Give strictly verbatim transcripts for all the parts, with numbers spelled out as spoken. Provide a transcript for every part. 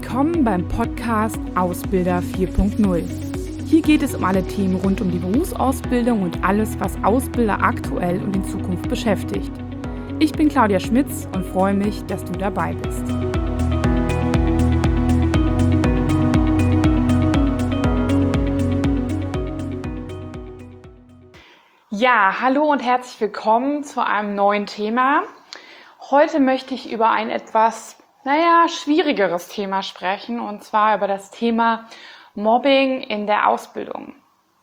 Willkommen beim Podcast Ausbilder vier Punkt null. Hier geht es um alle Themen rund um die Berufsausbildung und alles, was Ausbilder aktuell und in Zukunft beschäftigt. Ich bin Claudia Schmitz und freue mich, dass du dabei bist. Ja, hallo und herzlich willkommen zu einem neuen Thema. Heute möchte ich über ein etwas, naja, schwierigeres Thema sprechen, und zwar über das Thema Mobbing in der Ausbildung.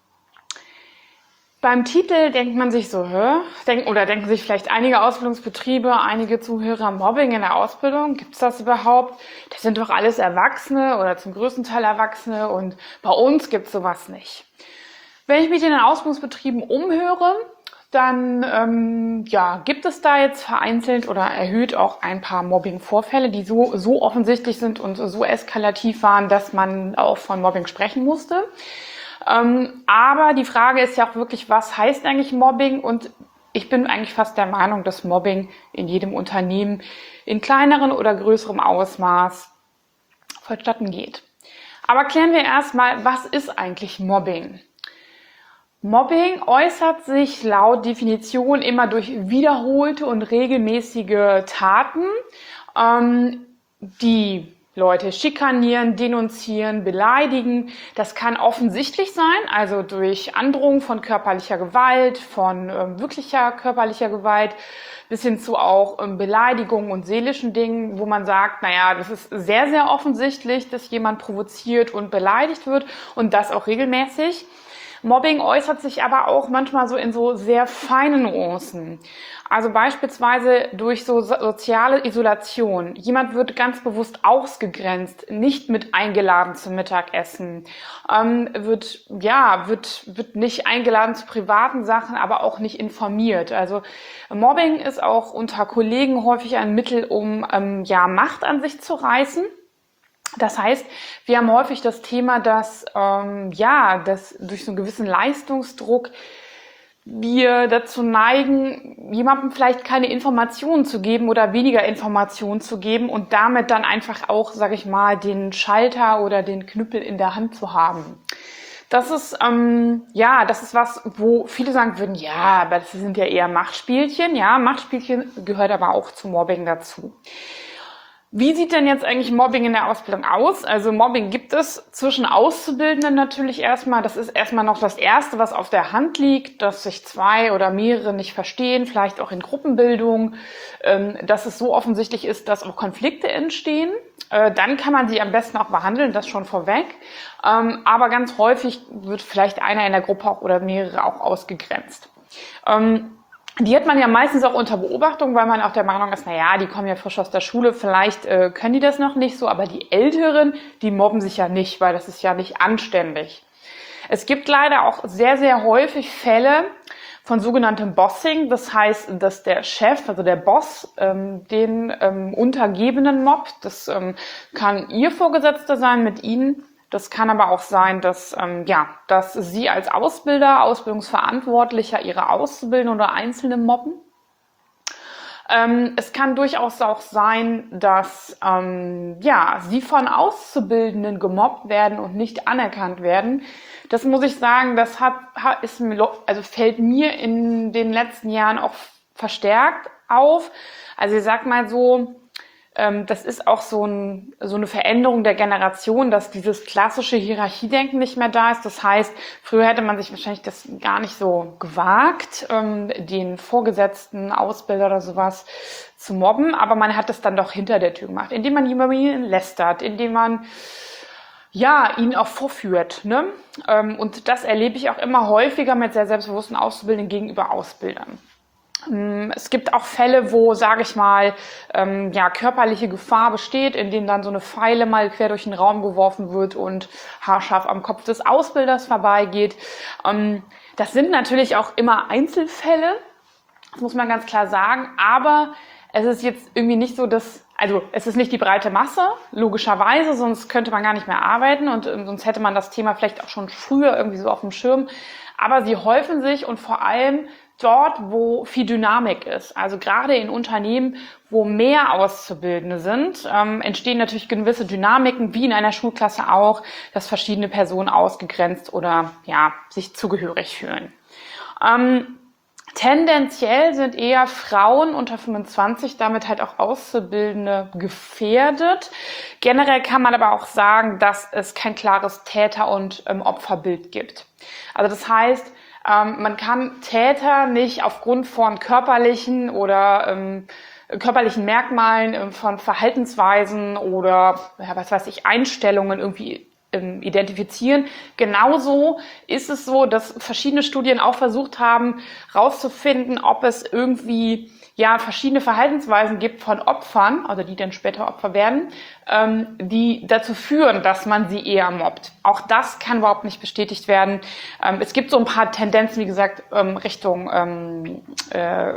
Beim Titel denkt man sich so, hä? Denk, oder denken sich vielleicht einige Ausbildungsbetriebe, einige Zuhörer, Mobbing in der Ausbildung, gibt es das überhaupt? Das sind doch alles Erwachsene oder zum größten Teil Erwachsene und bei uns gibt es sowas nicht. Wenn ich mich in den Ausbildungsbetrieben umhöre, dann ähm, ja, gibt es da jetzt vereinzelt oder erhöht auch ein paar Mobbing-Vorfälle, die so, so offensichtlich sind und so eskalativ waren, dass man auch von Mobbing sprechen musste. Ähm, aber die Frage ist ja auch wirklich, was heißt eigentlich Mobbing? Und ich bin eigentlich fast der Meinung, dass Mobbing in jedem Unternehmen in kleinerem oder größerem Ausmaß vonstatten geht. Aber klären wir erstmal, was ist eigentlich Mobbing? Mobbing äußert sich laut Definition immer durch wiederholte und regelmäßige Taten, ähm, die Leute schikanieren, denunzieren, beleidigen. Das kann offensichtlich sein, also durch Androhung von körperlicher Gewalt, von ähm, wirklicher körperlicher Gewalt, bis hin zu auch ähm, Beleidigungen und seelischen Dingen, wo man sagt, naja, das ist sehr, sehr offensichtlich, dass jemand provoziert und beleidigt wird, und das auch regelmäßig. Mobbing äußert sich aber auch manchmal so in so sehr feinen Nuancen. Also beispielsweise durch so soziale Isolation. Jemand wird ganz bewusst ausgegrenzt, nicht mit eingeladen zum Mittagessen, ähm, wird, ja, wird, wird nicht eingeladen zu privaten Sachen, aber auch nicht informiert. Also Mobbing ist auch unter Kollegen häufig ein Mittel, um, ähm, ja, Macht an sich zu reißen. Das heißt, wir haben häufig das Thema, dass, ähm, ja, dass durch so einen gewissen Leistungsdruck wir dazu neigen, jemandem vielleicht keine Informationen zu geben oder weniger Informationen zu geben und damit dann einfach auch, sage ich mal, den Schalter oder den Knüppel in der Hand zu haben. Das ist, ähm, ja, das ist was, wo viele sagen würden, ja, aber das sind ja eher Machtspielchen. Ja, Machtspielchen gehört aber auch zu Mobbing dazu. Wie sieht denn jetzt eigentlich Mobbing in der Ausbildung aus? Also Mobbing gibt es zwischen Auszubildenden natürlich erstmal. Das ist erstmal noch das Erste, was auf der Hand liegt, dass sich zwei oder mehrere nicht verstehen, vielleicht auch in Gruppenbildung, dass es so offensichtlich ist, dass auch Konflikte entstehen. Dann kann man sie am besten auch behandeln, das schon vorweg. Aber ganz häufig wird vielleicht einer in der Gruppe auch oder mehrere auch ausgegrenzt. Die hat man ja meistens auch unter Beobachtung, weil man auch der Meinung ist, na ja, die kommen ja frisch aus der Schule, vielleicht äh, können die das noch nicht so, aber die Älteren, die mobben sich ja nicht, weil das ist ja nicht anständig. Es gibt leider auch sehr, sehr häufig Fälle von sogenanntem Bossing, das heißt, dass der Chef, also der Boss, ähm, den ähm, Untergebenen mobbt. Das ähm, kann ihr Vorgesetzter sein mit ihnen. Das kann aber auch sein, dass, ähm, ja, dass Sie als Ausbilder, Ausbildungsverantwortlicher Ihre Auszubildenden oder Einzelne mobben. Ähm, es kann durchaus auch sein, dass ähm, ja, Sie von Auszubildenden gemobbt werden und nicht anerkannt werden. Das muss ich sagen, das hat, hat ist mir, also fällt mir in den letzten Jahren auch verstärkt auf. Also ich sag mal so, das ist auch so, ein, so eine Veränderung der Generation, dass dieses klassische Hierarchiedenken nicht mehr da ist. Das heißt, früher hätte man sich wahrscheinlich das gar nicht so gewagt, den vorgesetzten Ausbilder oder sowas zu mobben, aber man hat es dann doch hinter der Tür gemacht, indem man jemanden lästert, indem man ja ihn auch vorführt, ne? Und das erlebe ich auch immer häufiger mit sehr selbstbewussten Auszubildenden gegenüber Ausbildern. Es gibt auch Fälle, wo, sage ich mal, ähm, ja, körperliche Gefahr besteht, in denen dann so eine Feile mal quer durch den Raum geworfen wird und haarscharf am Kopf des Ausbilders vorbeigeht. Ähm, das sind natürlich auch immer Einzelfälle, das muss man ganz klar sagen, aber es ist jetzt irgendwie nicht so, dass, also es ist nicht die breite Masse, logischerweise, sonst könnte man gar nicht mehr arbeiten und äh, sonst hätte man das Thema vielleicht auch schon früher irgendwie so auf dem Schirm. Aber sie häufen sich und vor allem dort, wo viel Dynamik ist. Also gerade in Unternehmen, wo mehr Auszubildende sind, ähm, entstehen natürlich gewisse Dynamiken, wie in einer Schulklasse auch, dass verschiedene Personen ausgegrenzt oder ja sich zugehörig fühlen. Ähm, tendenziell sind eher Frauen unter fünfundzwanzig, damit halt auch Auszubildende, gefährdet. Generell kann man aber auch sagen, dass es kein klares Täter- und ähm, Opferbild gibt. Also das heißt, ähm, man kann Täter nicht aufgrund von körperlichen oder ähm, körperlichen Merkmalen, ähm, von Verhaltensweisen oder ja, was weiß ich, Einstellungen irgendwie ähm, identifizieren. Genauso ist es so, dass verschiedene Studien auch versucht haben, rauszufinden, ob es irgendwie ja verschiedene Verhaltensweisen gibt von Opfern, also die dann später Opfer werden, ähm, die dazu führen, dass man sie eher mobbt. Auch das kann überhaupt nicht bestätigt werden. Ähm, es gibt so ein paar Tendenzen, wie gesagt, ähm, Richtung ähm, äh,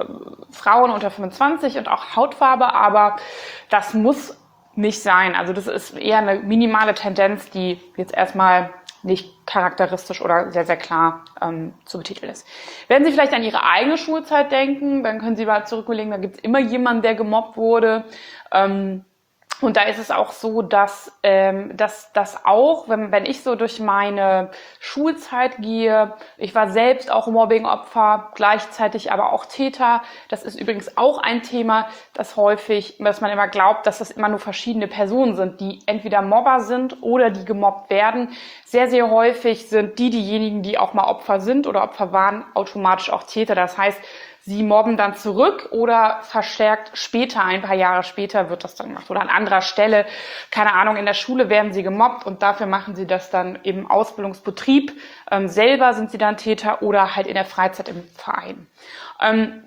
Frauen unter fünfundzwanzig und auch Hautfarbe, aber das muss nicht sein. Also das ist eher eine minimale Tendenz, die jetzt erstmal nicht charakteristisch oder sehr, sehr klar ähm, zu betiteln ist. Wenn Sie vielleicht an Ihre eigene Schulzeit denken, dann können Sie mal zurücklegen, da gibt es immer jemanden, der gemobbt wurde. Ähm, und da ist es auch so, dass ähm, dass das auch, wenn, wenn ich so durch meine Schulzeit gehe, ich war selbst auch Mobbingopfer, gleichzeitig aber auch Täter. Das ist übrigens auch ein Thema, das häufig, dass man immer glaubt, dass das immer nur verschiedene Personen sind, die entweder Mobber sind oder die gemobbt werden. Sehr, sehr häufig sind die diejenigen, die auch mal Opfer sind oder Opfer waren, automatisch auch Täter. Das heißt, sie mobben dann zurück oder verstärkt später, ein paar Jahre später wird das dann gemacht. Oder an anderer Stelle, keine Ahnung, in der Schule werden sie gemobbt und dafür machen sie das dann im Ausbildungsbetrieb. Ähm, selber sind sie dann Täter oder halt in der Freizeit im Verein. Ähm,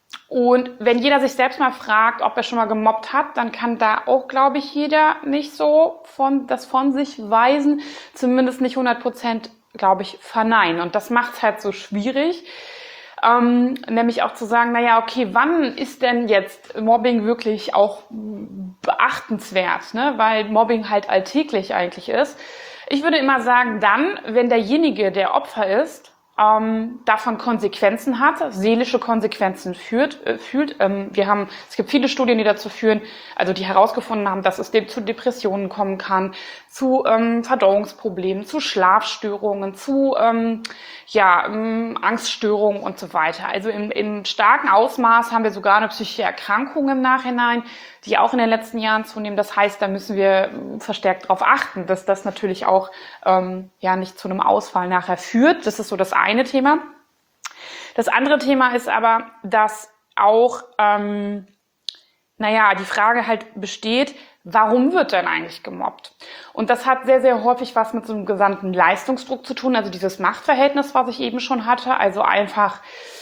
und wenn jeder sich selbst mal fragt, ob er schon mal gemobbt hat, dann kann da auch, glaube ich, jeder nicht so von, das von sich weisen, zumindest nicht hundert Prozent, glaube ich, verneinen. Und das macht es halt so schwierig. Ähm, nämlich auch zu sagen, naja, okay, wann ist denn jetzt Mobbing wirklich auch beachtenswert, ne? Weil Mobbing halt alltäglich eigentlich ist. Ich würde immer sagen, dann, wenn derjenige, der Opfer ist, ähm, davon Konsequenzen hat, seelische Konsequenzen führt, äh, fühlt. Ähm, wir haben, es gibt viele Studien, die dazu führen, also die herausgefunden haben, dass es dem zu Depressionen kommen kann, zu ähm, Verdauungsproblemen, zu Schlafstörungen, zu ähm, ja, ähm, Angststörungen und so weiter. Also im, im starken Ausmaß haben wir sogar eine psychische Erkrankung im Nachhinein, die auch in den letzten Jahren zunehmen. Das heißt, da müssen wir verstärkt darauf achten, dass das natürlich auch ähm, ja nicht zu einem Ausfall nachher führt. Das ist so das eine Thema. Das andere Thema ist aber, dass auch, ähm, naja, die Frage halt besteht, warum wird denn eigentlich gemobbt? Und das hat sehr, sehr häufig was mit so einem gesamten Leistungsdruck zu tun, also dieses Machtverhältnis, was ich eben schon hatte, also einfach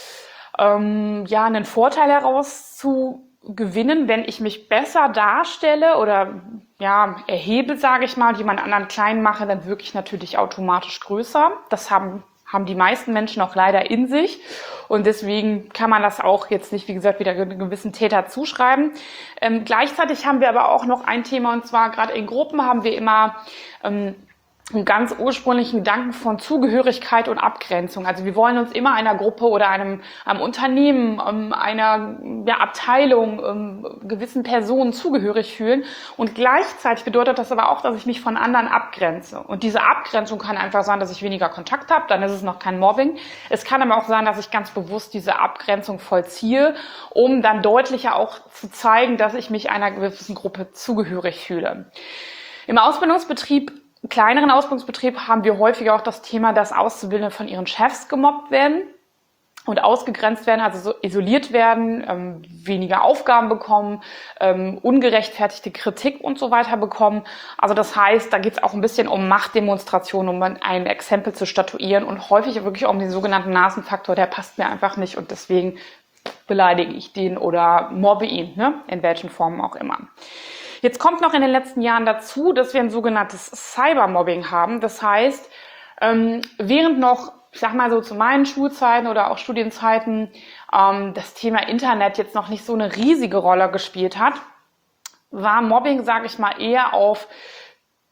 ähm, ja einen Vorteil herauszugewinnen, wenn ich mich besser darstelle oder ja erhebe, sage ich mal, und jemand anderen klein mache, dann wirke ich natürlich automatisch größer. Das haben haben die meisten Menschen auch leider in sich. Und deswegen kann man das auch jetzt nicht, wie gesagt, wieder einem gewissen Täter zuschreiben. Ähm, gleichzeitig haben wir aber auch noch ein Thema, und zwar gerade in Gruppen haben wir immer ähm, einen ganz ursprünglichen Gedanken von Zugehörigkeit und Abgrenzung. Also wir wollen uns immer einer Gruppe oder einem, einem Unternehmen, einer ja, Abteilung, gewissen Personen zugehörig fühlen. Und gleichzeitig bedeutet das aber auch, dass ich mich von anderen abgrenze. Und diese Abgrenzung kann einfach sein, dass ich weniger Kontakt habe, dann ist es noch kein Mobbing. Es kann aber auch sein, dass ich ganz bewusst diese Abgrenzung vollziehe, um dann deutlicher auch zu zeigen, dass ich mich einer gewissen Gruppe zugehörig fühle. Im Ausbildungsbetrieb kleineren Ausbildungsbetrieb haben wir häufiger auch das Thema, dass Auszubildende von ihren Chefs gemobbt werden und ausgegrenzt werden, also so isoliert werden, ähm, weniger Aufgaben bekommen, ähm, ungerechtfertigte Kritik und so weiter bekommen. Also das heißt, da geht es auch ein bisschen um Machtdemonstration, um ein Exempel zu statuieren und häufig wirklich um den sogenannten Nasenfaktor, der passt mir einfach nicht und deswegen beleidige ich den oder mobbe ihn, ne? In welchen Formen auch immer. Jetzt kommt noch in den letzten Jahren dazu, dass wir ein sogenanntes Cybermobbing haben. Das heißt, ähm, während noch, ich sag mal so zu meinen Schulzeiten oder auch Studienzeiten, ähm, das Thema Internet jetzt noch nicht so eine riesige Rolle gespielt hat, war Mobbing, sage ich mal, eher auf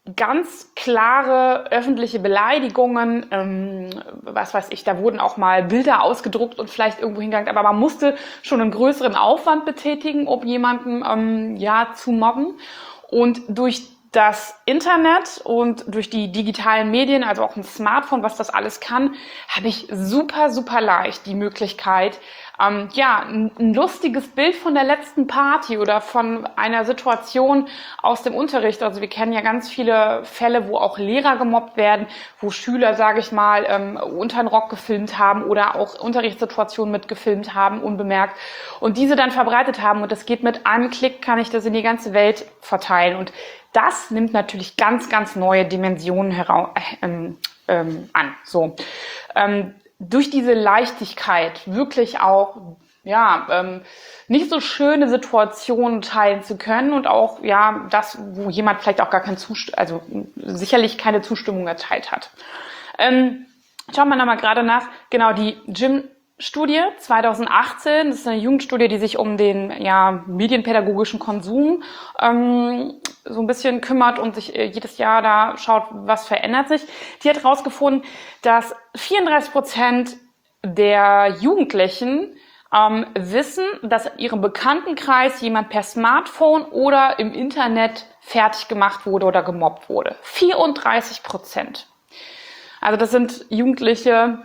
ganz klare öffentliche Beleidigungen, ähm, was weiß ich, da wurden auch mal Bilder ausgedruckt und vielleicht irgendwo hingegangen, aber man musste schon einen größeren Aufwand betätigen, um jemanden ähm, ja zu mobben. Und durch das Internet und durch die digitalen Medien, also auch ein Smartphone, was das alles kann, habe ich super, super leicht die Möglichkeit, ähm, ja, ein, ein lustiges Bild von der letzten Party oder von einer Situation aus dem Unterricht. Also wir kennen ja ganz viele Fälle, wo auch Lehrer gemobbt werden, wo Schüler, sage ich mal, ähm, unter den Rock gefilmt haben oder auch Unterrichtssituationen mitgefilmt haben, unbemerkt, und diese dann verbreitet haben. Und das geht mit einem Klick, kann ich das in die ganze Welt verteilen. Und das nimmt natürlich ganz, ganz neue Dimensionen heraus, äh, ähm, an. So. Ähm, durch diese Leichtigkeit wirklich auch, ja, ähm, nicht so schöne Situationen teilen zu können und auch, ja, das, wo jemand vielleicht auch gar kein Zustimmung, also sicherlich keine Zustimmung erteilt hat. Ähm, schauen wir nochmal gerade nach, genau, die Jim Studie zwanzig achtzehn, das ist eine Jugendstudie, die sich um den ja, medienpädagogischen Konsum ähm, so ein bisschen kümmert und sich äh, jedes Jahr da schaut, was verändert sich. Die hat herausgefunden, dass vierunddreißig Prozent der Jugendlichen ähm, wissen, dass in ihrem Bekanntenkreis jemand per Smartphone oder im Internet fertig gemacht wurde oder gemobbt wurde. vierunddreißig Prozent. Also das sind Jugendliche,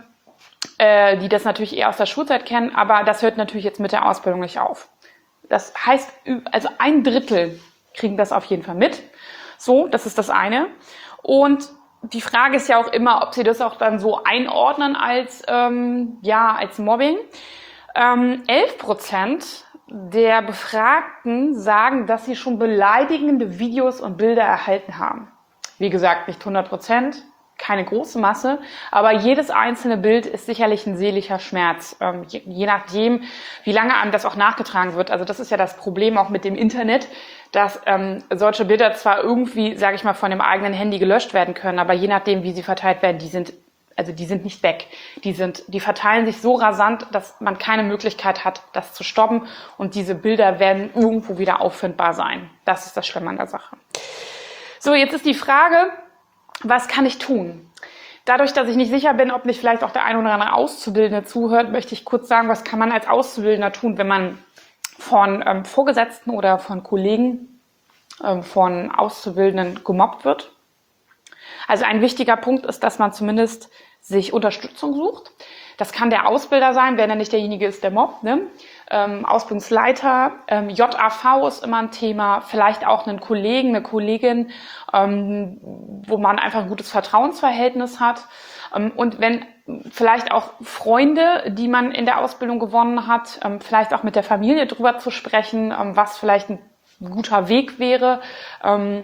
die das natürlich eher aus der Schulzeit kennen, aber das hört natürlich jetzt mit der Ausbildung nicht auf. Das heißt, also ein Drittel kriegen das auf jeden Fall mit. So, das ist das eine. Und die Frage ist ja auch immer, ob sie das auch dann so einordnen als, ähm, ja, als Mobbing. Ähm, elf Prozent der Befragten sagen, dass sie schon beleidigende Videos und Bilder erhalten haben. Wie gesagt, nicht hundert Prozent. Keine große Masse, aber jedes einzelne Bild ist sicherlich ein seelischer Schmerz, ähm, je, je nachdem, wie lange einem das auch nachgetragen wird. Also das ist ja das Problem auch mit dem Internet, dass ähm, solche Bilder zwar irgendwie, sage ich mal, von dem eigenen Handy gelöscht werden können, aber je nachdem, wie sie verteilt werden, die sind, also die sind nicht weg. Die sind, die verteilen sich so rasant, dass man keine Möglichkeit hat, das zu stoppen, und diese Bilder werden irgendwo wieder auffindbar sein. Das ist das Schlimme an der Sache. So, jetzt ist die Frage, was kann ich tun? Dadurch, dass ich nicht sicher bin, ob nicht vielleicht auch der ein oder andere Auszubildende zuhört, möchte ich kurz sagen, was kann man als Auszubildender tun, wenn man von ähm, Vorgesetzten oder von Kollegen, ähm, von Auszubildenden gemobbt wird. Also ein wichtiger Punkt ist, dass man zumindest sich Unterstützung sucht. Das kann der Ausbilder sein, wenn er nicht derjenige ist, der mobbt, ne? Ähm, Ausbildungsleiter, ähm, J A V ist immer ein Thema, vielleicht auch einen Kollegen, eine Kollegin, ähm, wo man einfach ein gutes Vertrauensverhältnis hat. Ähm, und wenn vielleicht auch Freunde, die man in der Ausbildung gewonnen hat, ähm, vielleicht auch mit der Familie drüber zu sprechen, ähm, was vielleicht ein guter Weg wäre. Ähm,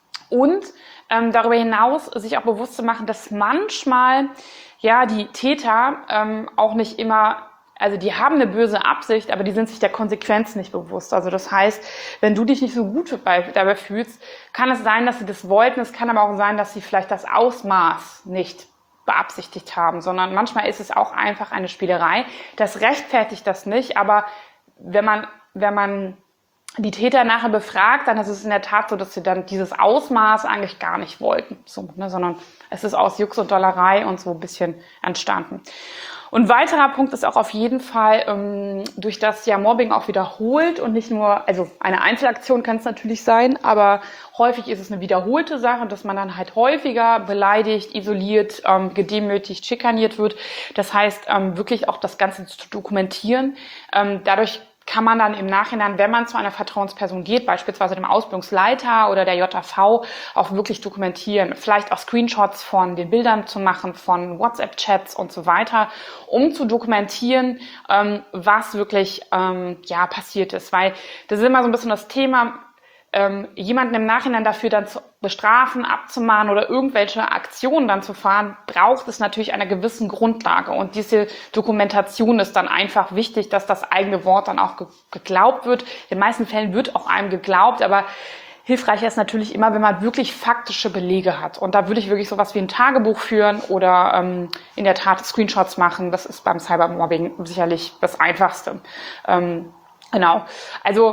und ähm, darüber hinaus sich auch bewusst zu machen, dass manchmal ja die Täter ähm, auch nicht immer, also die haben eine böse Absicht, aber die sind sich der Konsequenz nicht bewusst. Also das heißt, wenn du dich nicht so gut dabei, dabei fühlst, kann es sein, dass sie das wollten. Es kann aber auch sein, dass sie vielleicht das Ausmaß nicht beabsichtigt haben, sondern manchmal ist es auch einfach eine Spielerei. Das rechtfertigt das nicht, aber wenn man, wenn man die Täter nachher befragt, dann ist es in der Tat so, dass sie dann dieses Ausmaß eigentlich gar nicht wollten, so, ne, sondern es ist aus Jux und Dollerei und so ein bisschen entstanden. Und weiterer Punkt ist auch auf jeden Fall, ähm, durch das ja Mobbing auch wiederholt und nicht nur, also eine Einzelaktion kann es natürlich sein, aber häufig ist es eine wiederholte Sache, dass man dann halt häufiger beleidigt, isoliert, ähm, gedemütigt, schikaniert wird. Das heißt, ähm, wirklich auch das Ganze zu dokumentieren. Ähm, dadurch kann man dann im Nachhinein, wenn man zu einer Vertrauensperson geht, beispielsweise dem Ausbildungsleiter oder der J A V, auch wirklich dokumentieren. Vielleicht auch Screenshots von den Bildern zu machen, von WhatsApp-Chats und so weiter, um zu dokumentieren, ähm, was wirklich ähm, ja passiert ist. Weil das ist immer so ein bisschen das Thema, ähm, jemanden im Nachhinein dafür dann zu bestrafen, abzumahnen oder irgendwelche Aktionen dann zu fahren, braucht es natürlich eine gewissen Grundlage. Und diese Dokumentation ist dann einfach wichtig, dass das eigene Wort dann auch ge- geglaubt wird. In den meisten Fällen wird auch einem geglaubt, aber hilfreicher ist natürlich immer, wenn man wirklich faktische Belege hat. Und da würde ich wirklich sowas wie ein Tagebuch führen oder ähm, in der Tat Screenshots machen. Das ist beim Cybermobbing sicherlich das Einfachste. Ähm, genau. Also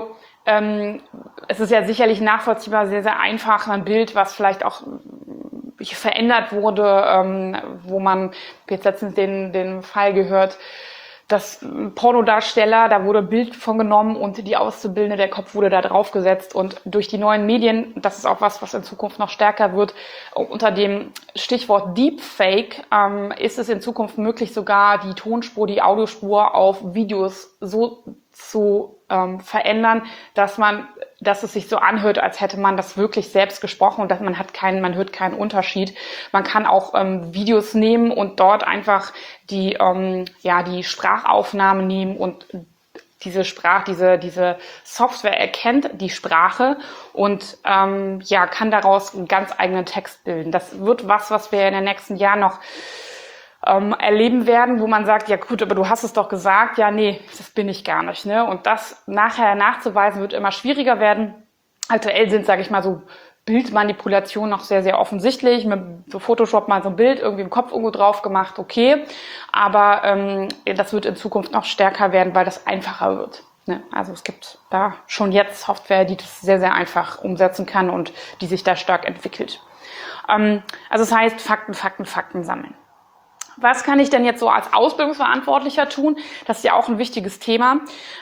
ähm, es ist ja sicherlich nachvollziehbar, sehr, sehr einfach ein Bild, was vielleicht auch verändert wurde, ähm, wo man jetzt letztens den, den Fall gehört, dass Pornodarsteller, da wurde ein Bild von genommen und die Auszubildende, der Kopf wurde da draufgesetzt und durch die neuen Medien, das ist auch was, was in Zukunft noch stärker wird, unter dem Stichwort Deepfake ähm, ist es in Zukunft möglich, sogar die Tonspur, die Audiospur auf Videos so zu ähm, verändern, dass man, dass es sich so anhört, als hätte man das wirklich selbst gesprochen und dass man hat keinen, man hört keinen Unterschied. Man kann auch ähm, Videos nehmen und dort einfach die, ähm, ja, die Sprachaufnahme nehmen und diese Sprache, diese, diese Software erkennt die Sprache und ähm, ja, kann daraus einen ganz eigenen Text bilden. Das wird was, was wir in den nächsten Jahren noch ähm, erleben werden, wo man sagt, ja gut, aber du hast es doch gesagt, ja nee, das bin ich gar nicht, ne? Und das nachher nachzuweisen wird immer schwieriger werden. Aktuell sind, sage ich mal, so Bildmanipulationen noch sehr, sehr offensichtlich. Mit so Photoshop mal so ein Bild irgendwie im Kopf irgendwo drauf gemacht, okay. Aber ähm, das wird in Zukunft noch stärker werden, weil das einfacher wird. Ne? Also es gibt da schon jetzt Software, die das sehr, sehr einfach umsetzen kann und die sich da stark entwickelt. Ähm, also das heißt, Fakten, Fakten, Fakten sammeln. Was kann ich denn jetzt so als Ausbildungsverantwortlicher tun? Das ist ja auch ein wichtiges Thema.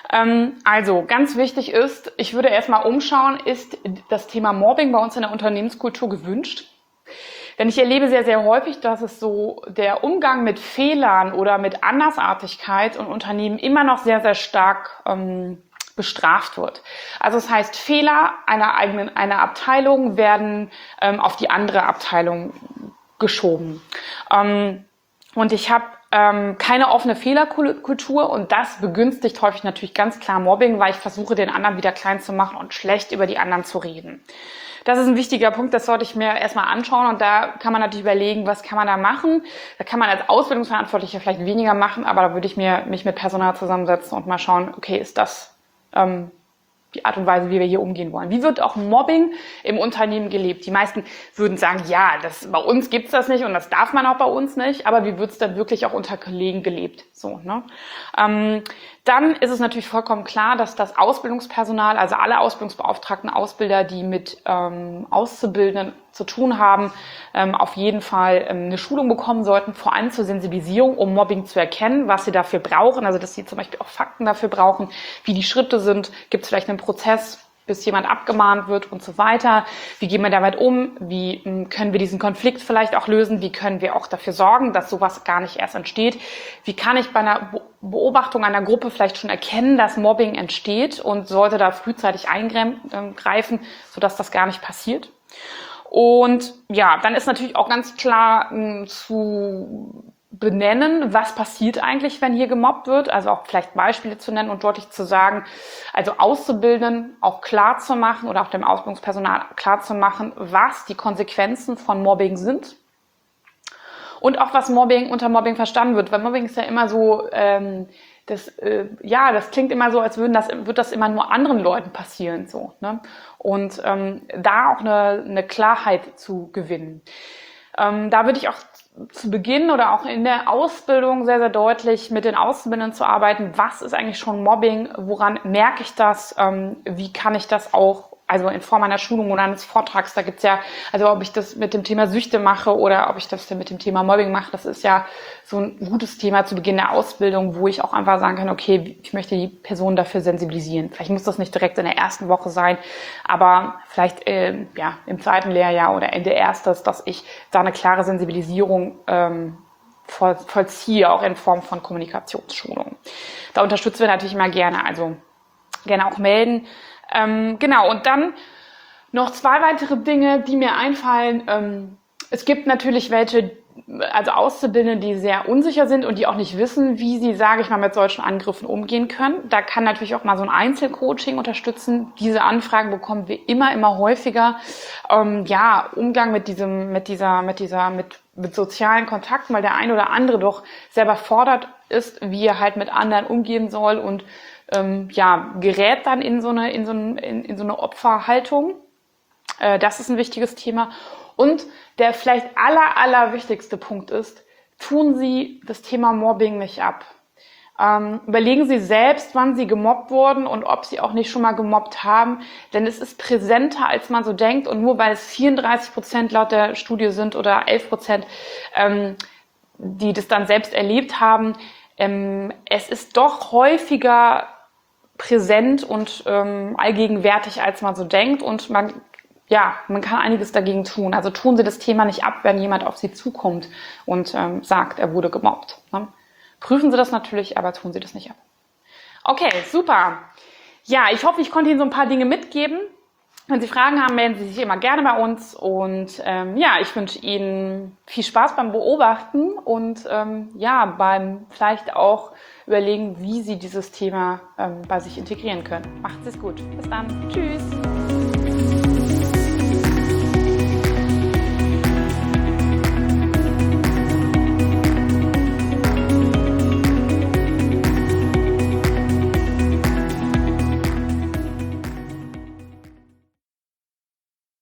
Also ganz wichtig ist, ich würde erstmal umschauen, ist das Thema Mobbing bei uns in der Unternehmenskultur gewünscht? Denn ich erlebe sehr, sehr häufig, dass es so der Umgang mit Fehlern oder mit Andersartigkeit in Unternehmen immer noch sehr, sehr stark ähm, bestraft wird. Also das heißt, Fehler einer eigenen, einer Abteilung werden ähm, auf die andere Abteilung geschoben. Ähm, Und ich habe ähm, keine offene Fehlerkultur und das begünstigt häufig natürlich ganz klar Mobbing, weil ich versuche, den anderen wieder klein zu machen und schlecht über die anderen zu reden. Das ist ein wichtiger Punkt, das sollte ich mir erstmal anschauen und da kann man natürlich überlegen, was kann man da machen. Da kann man als Ausbildungsverantwortlicher vielleicht weniger machen, aber da würde ich mir mich mit Personal zusammensetzen und mal schauen, okay, ist das ähm, die Art und Weise, wie wir hier umgehen wollen. Wie wird auch Mobbing im Unternehmen gelebt? Die meisten würden sagen, ja, das, bei uns gibt's das nicht und das darf man auch bei uns nicht, aber wie wird's dann wirklich auch unter Kollegen gelebt? So, ne? Ähm, dann ist es natürlich vollkommen klar, dass das Ausbildungspersonal, also alle Ausbildungsbeauftragten, Ausbilder, die mit ähm, Auszubildenden zu tun haben, ähm, auf jeden Fall ähm, eine Schulung bekommen sollten, vor allem zur Sensibilisierung, um Mobbing zu erkennen, was sie dafür brauchen, also dass sie zum Beispiel auch Fakten dafür brauchen, wie die Schritte sind, gibt es vielleicht einen Prozess, bis jemand abgemahnt wird und so weiter. Wie gehen wir damit um? Wie m, können wir diesen Konflikt vielleicht auch lösen? Wie können wir auch dafür sorgen, dass sowas gar nicht erst entsteht? Wie kann ich bei einer Be Beobachtung einer Gruppe vielleicht schon erkennen, dass Mobbing entsteht und sollte da frühzeitig eingreifen, sodass das gar nicht passiert? Und ja, dann ist natürlich auch ganz klar m, zu benennen, was passiert eigentlich, wenn hier gemobbt wird, also auch vielleicht Beispiele zu nennen und deutlich zu sagen, also Auszubildenden auch klar zu machen oder auch dem Ausbildungspersonal klar zu machen, was die Konsequenzen von Mobbing sind und auch was Mobbing unter Mobbing verstanden wird, weil Mobbing ist ja immer so, ähm, das, äh, ja, das klingt immer so, als würden das, wird das immer nur anderen Leuten passieren, so, ne? Und ähm, da auch eine, eine Klarheit zu gewinnen. Ähm, da würde ich auch zu Beginn oder auch in der Ausbildung sehr, sehr deutlich mit den Auszubildenden zu arbeiten. Was ist eigentlich schon Mobbing? Woran merke ich das? Ähm, wie kann ich das auch, also in Form einer Schulung oder eines Vortrags, da gibt's ja, also ob ich das mit dem Thema Süchte mache oder ob ich das mit dem Thema Mobbing mache, das ist ja so ein gutes Thema zu Beginn der Ausbildung, wo ich auch einfach sagen kann, okay, ich möchte die Person dafür sensibilisieren. Vielleicht muss das nicht direkt in der ersten Woche sein, aber vielleicht äh, ja im zweiten Lehrjahr oder Ende erstes, dass ich da eine klare Sensibilisierung ähm, voll, vollziehe, auch in Form von Kommunikationsschulung. Da unterstützen wir natürlich immer gerne, also gerne auch melden. Ähm, genau, und dann noch zwei weitere Dinge, die mir einfallen. Ähm, es gibt natürlich welche, also Auszubildende, die sehr unsicher sind und die auch nicht wissen, wie sie, sage ich mal, mit solchen Angriffen umgehen können. Da kann natürlich auch mal so ein Einzelcoaching unterstützen. Diese Anfragen bekommen wir immer, immer häufiger. Ähm, ja, Umgang mit diesem, mit dieser, mit dieser, mit, mit sozialen Kontakten, weil der eine oder andere doch selber fordert ist, wie er halt mit anderen umgehen soll und ähm, ja, gerät dann in so eine, in so eine, in, in so eine Opferhaltung. Äh, das ist ein wichtiges Thema. Und der vielleicht aller, aller wichtigste Punkt ist, tun Sie das Thema Mobbing nicht ab. Ähm, überlegen Sie selbst, wann Sie gemobbt wurden und ob Sie auch nicht schon mal gemobbt haben, denn es ist präsenter, als man so denkt, und nur weil es vierunddreißig Prozent laut der Studie sind oder elf Prozent, ähm, die das dann selbst erlebt haben, ähm, es ist doch häufiger präsent und ähm, allgegenwärtig, als man so denkt, und man, ja, man kann einiges dagegen tun. Also tun Sie das Thema nicht ab, wenn jemand auf Sie zukommt und ähm, sagt, er wurde gemobbt, ne? Prüfen Sie das natürlich, aber tun Sie das nicht ab. Okay, super. Ja, ich hoffe, ich konnte Ihnen so ein paar Dinge mitgeben. Wenn Sie Fragen haben, melden Sie sich immer gerne bei uns. Und ähm, ja, ich wünsche Ihnen viel Spaß beim Beobachten und ähm, ja, beim vielleicht auch überlegen, wie Sie dieses Thema ähm, bei sich integrieren können. Macht es gut. Bis dann. Tschüss.